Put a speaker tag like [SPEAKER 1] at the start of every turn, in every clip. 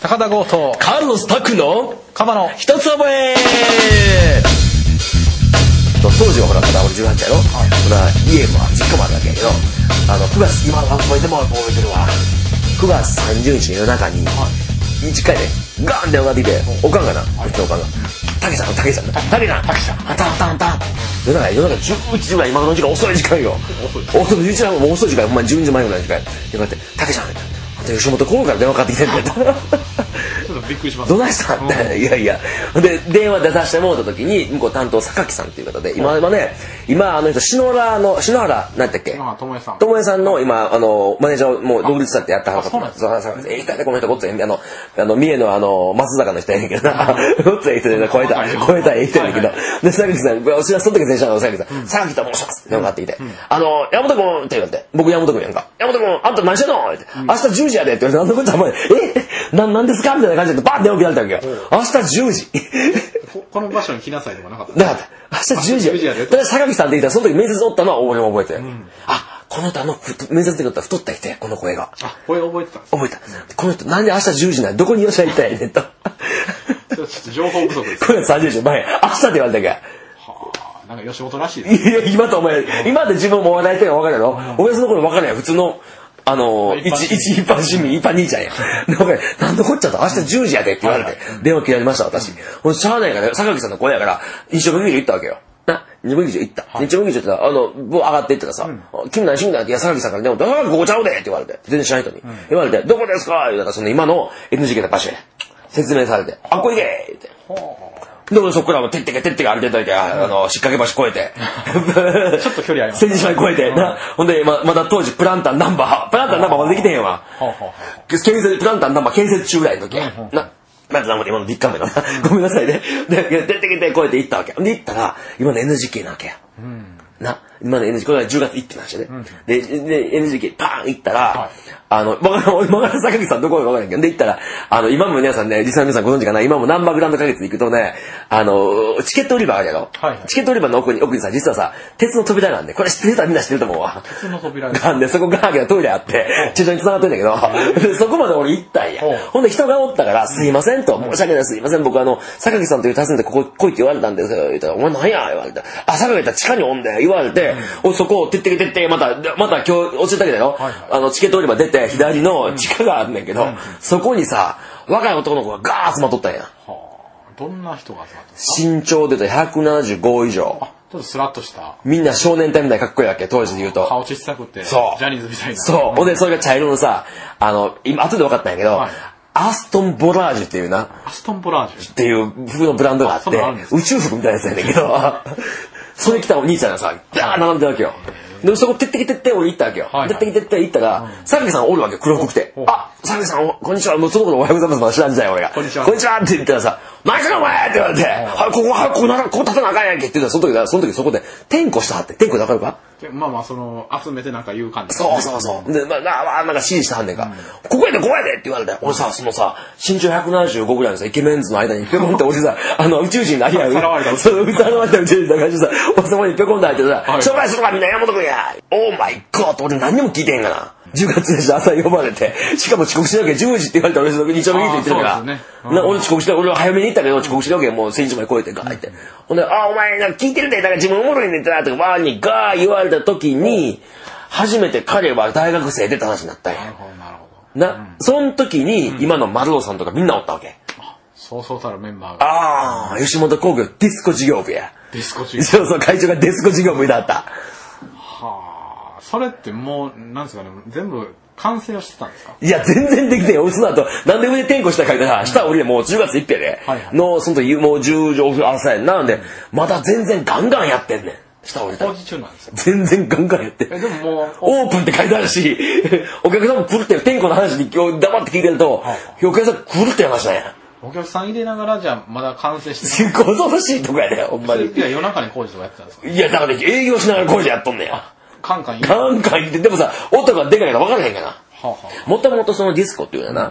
[SPEAKER 1] 高田剛と
[SPEAKER 2] カルロスタクの
[SPEAKER 1] カバの
[SPEAKER 2] 一つ覚え。当時はほらまだ俺18やろ、ほら家も実家もあるわけやけど、9月今覚えても覚えてるわ。9月30日の夜中に1回ねガーンって上がってきて、おかんがな、うちのおかんがたけちゃんあんた夜中11時ぐらい、今の時間遅い時間よ。遅い11時前もう遅い時間、ほんまに12時前ぐらいの時間で、こうやってたけちゃんあんた吉本興業から電話かかってきてんだよ。
[SPEAKER 1] ちょっとびっくりします。
[SPEAKER 2] どないしたんって、いやで電話出させてもらった時に向こう担当榊さんっていう方で、今あの人篠原何だっけ、智恵さんの今マネージャーをもう独立したってやったはずだった。そうええ人やでこの人ごっつええ、三重の松坂の人やねんけどな、ごっつええ人で超えたええ人やねんけど、で榊さん私はその時前者の榊さん榊と申しますって電話かかってきて、山本君って言われて、僕山本君やんか、山本君あんた何してんのって、明日10時やでって言われて、なんでこっちはなんですかみたいな感じでバーンって起きられたわけよ。明日10時
[SPEAKER 1] この場所に来なさいとかなかった？
[SPEAKER 2] なかった。明日10時やで。榊さんって言ったらその時面接おったのは俺も覚えてる。この人面接で言ったら太った人や、この声が。
[SPEAKER 1] 声覚えてたんですか？
[SPEAKER 2] 覚えた。この人なんで明日10時なんどこに吉田行ったんやねんと。
[SPEAKER 1] ちょっと情報不足です。
[SPEAKER 2] これ30時前明日って言われたけ。
[SPEAKER 1] なんか吉本らしいです。
[SPEAKER 2] いや今で自分も話題というのは分かるやろ。俺その頃分かるやん、普通の一般市民、一般兄ちゃんや。なんでこっちゃと明日10時やでって言われて、電話切られました、私。ほんとしゃあないから、榊さんの声やから、日曜劇場行ったわけよ。日曜劇場行った。日曜劇場って上がっていったらさ、君何しんだって、いや、榊さんから電話で、ここちゃうでって言われて、全然知らない人に。言われて、どこですか言うたら、その今の NGK の場所や。説明されて、ここ行けって。で、俺そこからもてってけ歩いてた時は、引っ掛け橋越えて。ちょっと距離あります。千里島越えて。ほんで、まだ当時プランタンナンバーまだできてへんわ。プランタンナンバー建設中ぐらいの時や。まず今のビッカメの。ごめんなさいね。で、てってけ越えて行ったわけ。で、行ったら、今の NGK なわけや。今の NGK、これは10月行ってましたね。で、NGK パーン行ったら、今から榊さんどこか分からへんけど、で行ったら、今も皆さんね、リスナーの皆さんご存知かな、今もナンバーグランド花月に行くとね、チケット売り場あるやろ。チケット売り場の奥にさ、実はさ、鉄の扉なんで、これ知ってる人はみんな知ってると思うわ。
[SPEAKER 1] 鉄の扉
[SPEAKER 2] で、そこガーゲのトイレあって、地上に繋がってんだけど、そこまで俺行ったんや。ほんで人がおったから、すいませんと、申し訳ないすいません、僕榊さんという訪ねてここ来いって言われたんですよ、言ったら、お前何や言われて、榊やったら地下におんで、言われて、そこをてってけまた今日教えたけどよ、チケット売り場出て左の地下があるんだけど、そこにさ若い男の子がガーッ集まっとったんや。
[SPEAKER 1] どんな人が集まったんですか？
[SPEAKER 2] 身長で言うと175以上。
[SPEAKER 1] ちょっとスラッとした
[SPEAKER 2] みんな少年隊みたいかっこいいわけ、当時で言うと。
[SPEAKER 1] 顔小さくてジャニーズみたいな。
[SPEAKER 2] そう。ほんでそれが茶色のさ、今後で分かったんやけど、アストンボラージュっていうな。
[SPEAKER 1] アストンボラージュ
[SPEAKER 2] っていう服のブランドがあって、宇宙服みたいなやつやねんけど、それ着たお兄ちゃんがさ、ダーッ並んでるわけよ。で、そこ、てってけ俺行ったわけよ。てってけ行ったら、榊さんおるわけよ、黒服着て。榊さん、こんにちは。もうその頃おはようございます。まだ知らんじゃん、俺が。こんにちはって言ったらさ、何すかお前って言われて、ここ立たなあかんやんけって言ったら、その時そこで、点呼したはって。点呼でわかるか？
[SPEAKER 1] 集めてなんか言う感じ。
[SPEAKER 2] そう。で、なんか指示したはんねんか。ここやでって言われて、俺さ、身長175ぐらいのさ、イケメンズの間にぴょこんって俺さ、宇宙人のありや
[SPEAKER 1] さらわれた宇
[SPEAKER 2] 宙人の感じでさ、俺そこにぴょこんって入ってさ、紹介するからみんな山本君や。オーマイゴッド、俺何にも聞いてへんがな。10月でし朝呼ばれて、しかも遅刻しなきゃ10時って言われたら俺その日曜日に行ってるから、俺遅刻して、俺は早めに行ったけど遅刻しなきゃもう1000時まで超えてガーって。ほんで、お前なんか聞いてるで、なんか自分おもろいねんってなってワーにガー言われた時に、初めて彼は大学生でって話になったんや。その時に今の丸尾さんとかみんなおったわけ。
[SPEAKER 1] そうそうたるメンバーが。
[SPEAKER 2] 吉本興業ディスコ事業部や。
[SPEAKER 1] ディスコ事業部。
[SPEAKER 2] そう、会長がディスコ事業部だった。
[SPEAKER 1] それってもう、なんですかね、全部完成をしてたんですか？
[SPEAKER 2] いや、全然できてんよ。その後、なんで上で転校したか言ったら、下降りてもう10月1日で、その時もう10時朝やんな。んで、まだ全然ガンガンやってんねん。下降りたら。
[SPEAKER 1] 工事中なんですよ。
[SPEAKER 2] 全然ガンガンやってん。
[SPEAKER 1] でももう、
[SPEAKER 2] オープンって書いてあるし、お客さんも来るって転校の話に今日黙って聞いてると、お客さん来るって話なんや。
[SPEAKER 1] お客さん入れながらじゃあまだ完成して
[SPEAKER 2] ない。恐ろしいとこやね、ほんまに。
[SPEAKER 1] いや、夜中に工事とかやってたんですか？
[SPEAKER 2] いや、だから営業しながら工事やっとんねや。
[SPEAKER 1] カンカン
[SPEAKER 2] 言って、でもさ、音がでかいから分からへんかな。もともとそのディスコっていうのはな、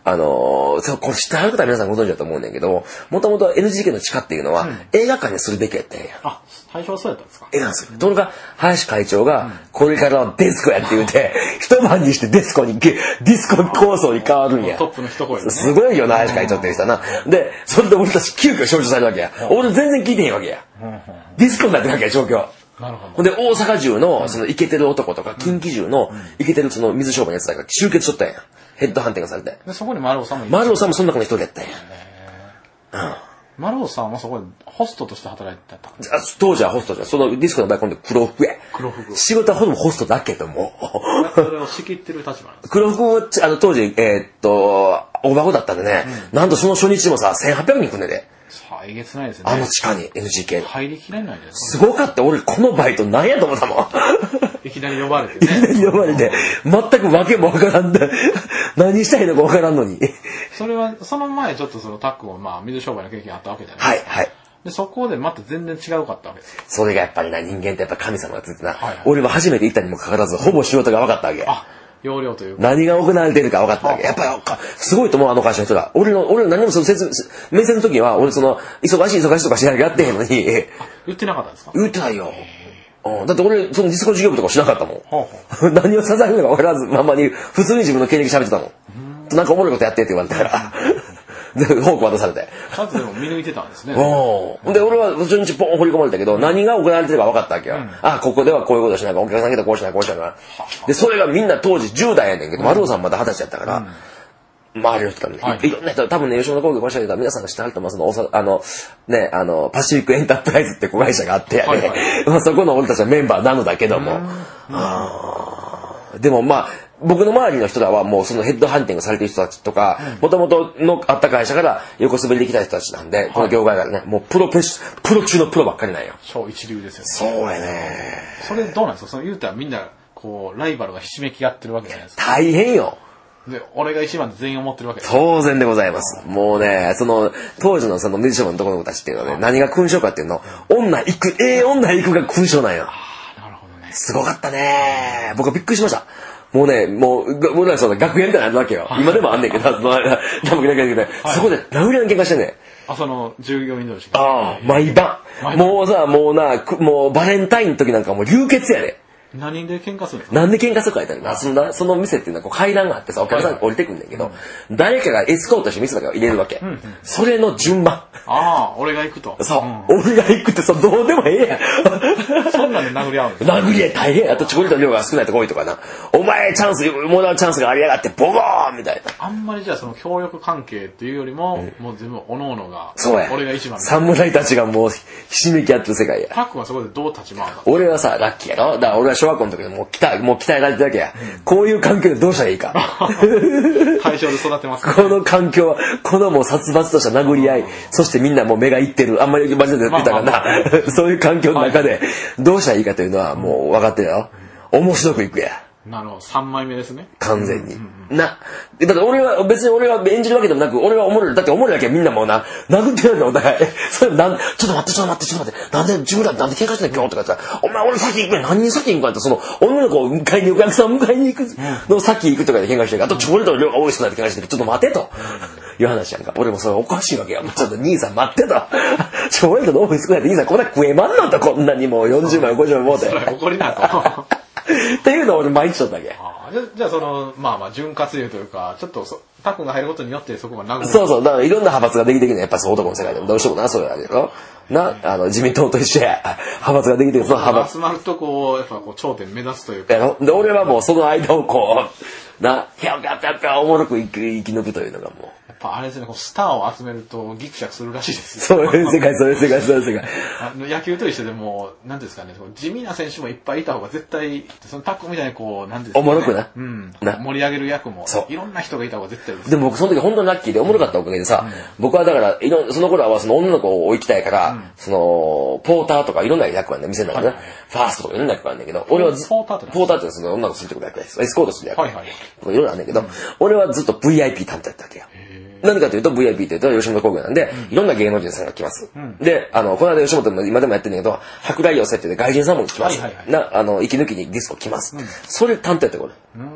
[SPEAKER 2] これ知ってはる方は皆さんご存知だと思うんだけど、もともと NGK の地下っていうのは、映画館にするべきやったんや。
[SPEAKER 1] あ、最初はそうやったんですか？
[SPEAKER 2] なんですよ。ところが、林会長が、これからはディスコやって言うて、一晩にしてディスコ構想に変わるんや。
[SPEAKER 1] トップの一声です
[SPEAKER 2] すごいよな、林会長っていう人はな。で、それで俺たち急遽招集されるわけや。俺全然聞いてへんわけや。ディスコになってるわけや、状況。
[SPEAKER 1] なるほど。
[SPEAKER 2] ほんで、大阪中の、そのイケてる男とか、近畿中のイケてるその水商売のやつらが集結しとったんや。ヘッドハンティングされて。
[SPEAKER 1] で、そこに丸尾さんもいる。
[SPEAKER 2] 丸尾さんもその中の一人やったんや。
[SPEAKER 1] 丸尾さんはそこでホストとして働いてた。
[SPEAKER 2] 当時はホストじゃん。そのディスコの場合今度黒服や。
[SPEAKER 1] 黒服。
[SPEAKER 2] 仕事はほぼホストだけども。
[SPEAKER 1] それを仕切ってる立場なんですか？
[SPEAKER 2] 黒服を、当時、大箱だったんでね、なんとその初日もさ、1800人来んねんで。
[SPEAKER 1] えげつないですね。
[SPEAKER 2] あの地下に NGK。
[SPEAKER 1] 入りきれないです。
[SPEAKER 2] すごかった。俺このバイトなんやと思ったもん。
[SPEAKER 1] いきなり呼ばれてね。
[SPEAKER 2] いきなり呼ばれて、全く訳もわからんで、何したいのかわからんのに。
[SPEAKER 1] それは、その前ちょっとそのタックも水商売の経験あったわけじゃないですか。
[SPEAKER 2] はい。
[SPEAKER 1] で、そこでまた全然違うかったわけです。
[SPEAKER 2] それがやっぱりな、人間ってやっぱ神様がついてな。俺は初めて行ったにもかかわらず、ほぼ仕事が分かったわけ。
[SPEAKER 1] 要領というか。
[SPEAKER 2] 何が行われているか分かったわけ。やっぱり、すごいと思う、あの会社の人が。俺何もその面接の時は、俺忙しいとかしながらやってへんのに。
[SPEAKER 1] 言ってなかったんですか？
[SPEAKER 2] 言ってないよ。だって俺、そのディスコ事業部とかしなかったもん。何を支えるのか分からず、まんまに、普通に自分の経歴喋ってたもん。なんかおもろいことやってって言われたから。で、フォーク渡されて。
[SPEAKER 1] ちゃんとでも見抜いてたんですね。
[SPEAKER 2] で、俺は初日ポン掘り込まれたけど、何が行われてるか分かったわけよ。ここではこういうことしないか、お客さん来たらこうしない、こうしないから。で、それがみんな当時10代やねんけど、丸尾さんまだ20歳やったから、周りの人からね、いろんな人、多分ね、吉本興業会社で皆さんが知ってはると思う、パシフィックエンタープライズって子会社があって、そこの俺たちはメンバーなのだけども。でも僕の周りの人らはもうそのヘッドハンティングされてる人たちとか、もともとのあった会社から横滑りできた人たちなんで、この業界からね、もうプロ中のプロばっかりなんよ。
[SPEAKER 1] 超一流ですよね。
[SPEAKER 2] そうやね。
[SPEAKER 1] それどうなんですか？その言うたらみんな、ライバルがひしめき合ってるわけじゃないですか。
[SPEAKER 2] 大変よ。
[SPEAKER 1] で、俺が一番で全員思ってるわけです。
[SPEAKER 2] 当然でございます。もうね、当時のそのミュージシャンの男の子たちっていうのはね、何が勲章かっていうの、女行くが勲章なんよ。
[SPEAKER 1] なるほどね。
[SPEAKER 2] すごかったね。僕はびっくりしました。もうね、俺らその学園みたいなのあるわけよ。今でもあんねんけど、そこで殴り合いの喧嘩してんねん。
[SPEAKER 1] 従業員同士
[SPEAKER 2] が。毎晩。もうバレンタインの時なんかもう流血やで。
[SPEAKER 1] 何で喧嘩するんですか？
[SPEAKER 2] なんで喧嘩するか言ったらその店っていうのは階段があってさ、お客さん降りてくんねんけど、誰かがエスコートして店とか入れるわけ。それの順番。
[SPEAKER 1] 俺が行くと。
[SPEAKER 2] そう。俺が行くってどうでもええやん。
[SPEAKER 1] そんなんで殴り合うんですか？
[SPEAKER 2] 殴り合い大変。あとチョコレートの量が少ないとこ多いとかな。お前もらうチャンスがありやがってボコーンみたいな。
[SPEAKER 1] あんまりじゃあその協力関係っていうよりも、もう全部各々が。
[SPEAKER 2] そうや。
[SPEAKER 1] 俺が一番。
[SPEAKER 2] 侍たちがもうひしめき合ってる世界や。
[SPEAKER 1] タックはそこでどう立ち回った？
[SPEAKER 2] 俺はさ、ラッキーやろ。だから俺は小学校の時でもう鍛えられてるわけや。こういう環境でどうしたらいいか。
[SPEAKER 1] 対象で育てます
[SPEAKER 2] ね。この環境は、このもう殺伐とした殴り合い、そしてみんなもう目がいってる。あんまりマジで言ったかな。そういう環境の中で、どうしたらいいかというのはもう分かってるよ。面白くいくや。
[SPEAKER 1] なるほど、3枚目ですね。
[SPEAKER 2] 完全に。だって俺は演じるわけでもなく、俺はおもろい。だっておもろいわけみんなもう殴ってるんだお互い。それちょっと待って。なんで自分らなんで喧嘩してんの今日とか言ったら、お前俺先行くやん。何人先行くかって女の子をお客さんを迎えに行くの先行くとかで喧嘩してる。あとチョコレートの量が多い人だって喧嘩してる。ちょっと待てと。いう話やんか。俺もそれおかしいわけや。ちょっと兄さん待ってと。チョコレートの多い少ないって兄さんこんな食えまんのとこんなにもう40枚50枚持って。
[SPEAKER 1] 怒りなと。
[SPEAKER 2] っていうのを俺毎日しとったわけ。
[SPEAKER 1] じゃあ潤滑油というか、ちょっとタックが入ることによってそこが殴る。
[SPEAKER 2] そう。だからいろんな派閥ができてくるのやっぱそう男の世界でもどうしてもな、そういうあれやろ。自民党と一緒や。派閥ができてくる、その派閥。
[SPEAKER 1] 集まるとやっぱ頂点目指すというか。
[SPEAKER 2] で、俺はもうその間をピャおもろく生き抜くというのがもう。
[SPEAKER 1] やっぱあれですね、スターを集めるとギクシャクするらしいです
[SPEAKER 2] そういう世界。
[SPEAKER 1] 野球と一緒でもう、なんですかね、地味な選手もいっぱいいた方が絶対、そのタックみたいになんですかね。
[SPEAKER 2] おもろくな。
[SPEAKER 1] 盛り上げる役も、いろんな人がいた方が絶対です。
[SPEAKER 2] でも僕その時本当にラッキーでおもろかったおかげでさ、僕はだから、その頃はその女の子を追いきたいから、ポーターとかいろんな役がね、店の中でね、ファーストとかいろんな役があるんだけど、俺は
[SPEAKER 1] ポーターって
[SPEAKER 2] その女の子ついてくる役です。エスコートする役。
[SPEAKER 1] はい。
[SPEAKER 2] とかいろいろあるんだけど、俺はずっと VIP 担当やったわけよ。何かというと VIP って言うと吉本興業なんで、いろんな芸能人さんが来ます。で、この間吉本も今でもやってるんだけど、舶来寄せって外人さんも来ます。息抜きにディスコ来ます。それ担当やってこれ。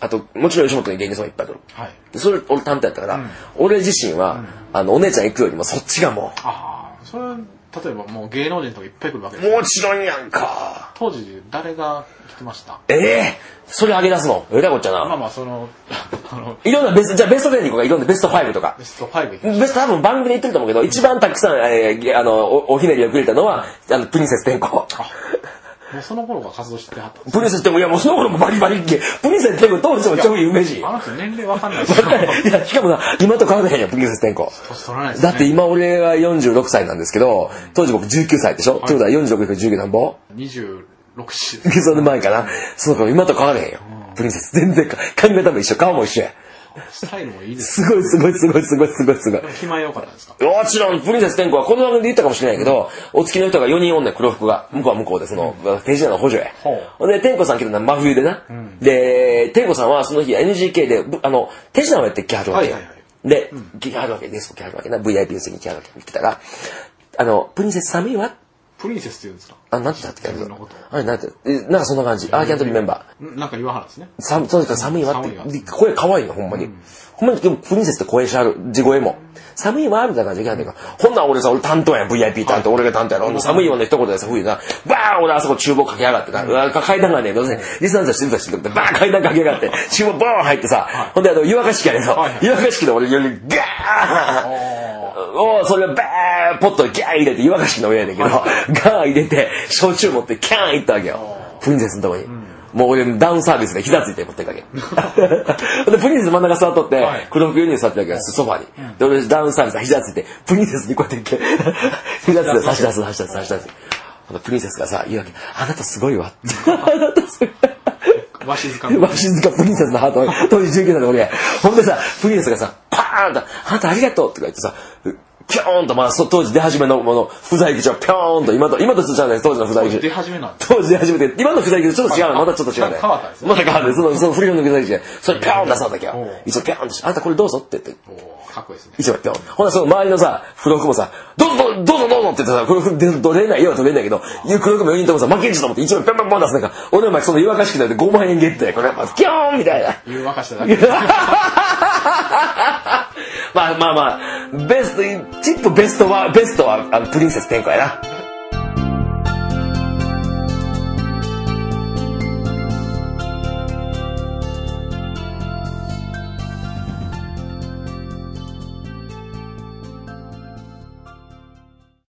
[SPEAKER 2] あと、もちろん吉本に芸人さんもいっぱい来る。
[SPEAKER 1] はい。
[SPEAKER 2] でそれ俺担当やったから、俺自身は、お姉ちゃん行くよりもそっちがも
[SPEAKER 1] ああ、それは、例えばもう芸能人とかいっぱい来るわけです
[SPEAKER 2] う、もちろんやんか。
[SPEAKER 1] 当時、誰が来てました？
[SPEAKER 2] それ上げ出すのえらいこっちゃな。
[SPEAKER 1] まあまあ、
[SPEAKER 2] いろんなベスト、じゃあベスト10に行こうか、いろんなベスト5とか。
[SPEAKER 1] ベスト5行きま
[SPEAKER 2] ベスト多分番組で言ってると思うけど、一番たくさん、おひねりをくれたのは、プリンセス天功。
[SPEAKER 1] もうその頃が活動してはったんです
[SPEAKER 2] プリンセス天功、いやもうその頃もバリバリっけ。プリンセス天功当時も超有名人。
[SPEAKER 1] あの人年齢わかんないですよ。
[SPEAKER 2] いや、しかもな、今と変わらへんよ、プリンセス天功。
[SPEAKER 1] 年取らないですね。
[SPEAKER 2] だって今俺が46歳なんですけど、当時僕19歳でしょ、ということは46から19なんぼ
[SPEAKER 1] 26歳。
[SPEAKER 2] その前かな。その頃今と変わらへんよ。プリンセス全然髪型も一緒、顔も一緒や。
[SPEAKER 1] スタイルもいいです
[SPEAKER 2] すごいすごいすごいすごいすごいすごい。
[SPEAKER 1] 気前良かったですか？
[SPEAKER 2] もちろん、プリンセス天功はこの番組で言ったかもしれないけど、お付きの人が4人おんねん、黒服が。向こうは向こうで、ページ内の補助や。ほんで、天功さん来たのは真冬でな。で、天功さんはその日 NGK で、手品をやって来はるわけよ。で、来はるわけ、デスク来はるわけな。VIP の席に来はるわけ。見てたら、プリンセス寒いわ。
[SPEAKER 1] プリンセスって言うんですか？
[SPEAKER 2] なんて言ったっけ？あれ、なんかそんな感じ。キャントリーメンバ
[SPEAKER 1] ー。なんか言わはるんですね。
[SPEAKER 2] とにかく寒いわって。声可愛いの、ほんまに。ほんまに、でもプリンセスって声しはる。地声も。寒いわみたいな感じで言うから。ほんなら俺さ、俺担当やん。VIP 担当。俺が担当やろ。寒いわの一言でさ、冬な。バーン俺あそこ厨房かけやがってな。階段がね、どうせ、リスナーズしてるとしてバーン階段かけやがって。厨房ボーン入ってさ。ほんで湯沸かし器やねんの。湯沸かし器で俺よりガーンそれをバーンポットにギャーン入れて湯沸かし器の上やねんけど、ガーン入れて、焼酎持ってキャーン行ったわけよ。プリンセスのとこに。もう俺ダウンサービスで膝ついて持ってるわけ。で、プリンセス真ん中座っとって、黒服4人座ってるわけです、ソファに。で、俺ダウンサービスで膝ついて、プリンセスにこうやって膝ついて差し出す。プリンセスがさ、言うわけ。あなたすごいわ。あなたすごい。
[SPEAKER 1] わしづか
[SPEAKER 2] プリンセスのハート、当時19歳で俺。ほんでさ、プリンセスがさ、パーンと、あなたありがとうとか言ってさ、ピョーンと、当時出始めの不在口をピョーンと、今とちょっと違うね、当時の不在口。
[SPEAKER 1] 出始めなん
[SPEAKER 2] 当時出始めて、今の不在口ちょっと違うね、またちょっと違うね。
[SPEAKER 1] 変わったんですね。
[SPEAKER 2] また変わって、その不良の不在口で、それピョーン出そうだけよ。一応ピョーンとして、あなたこれどうぞって言って。
[SPEAKER 1] かっこいいですね。
[SPEAKER 2] 一応ピョーン。ほんなその周りのさ、黒服もさ、どうぞって言ってさ、黒服取れないよ、取れないけど、黒服も4人ともさ、負けんじと思って一応ピョンピョンピョン出すなんか、俺の前その湯沸かし器で5万円ゲットや、これ。ピョーンみたいな。
[SPEAKER 1] 湯沸かしただけ。
[SPEAKER 2] まあ、ベストは、プリンセス天功やな。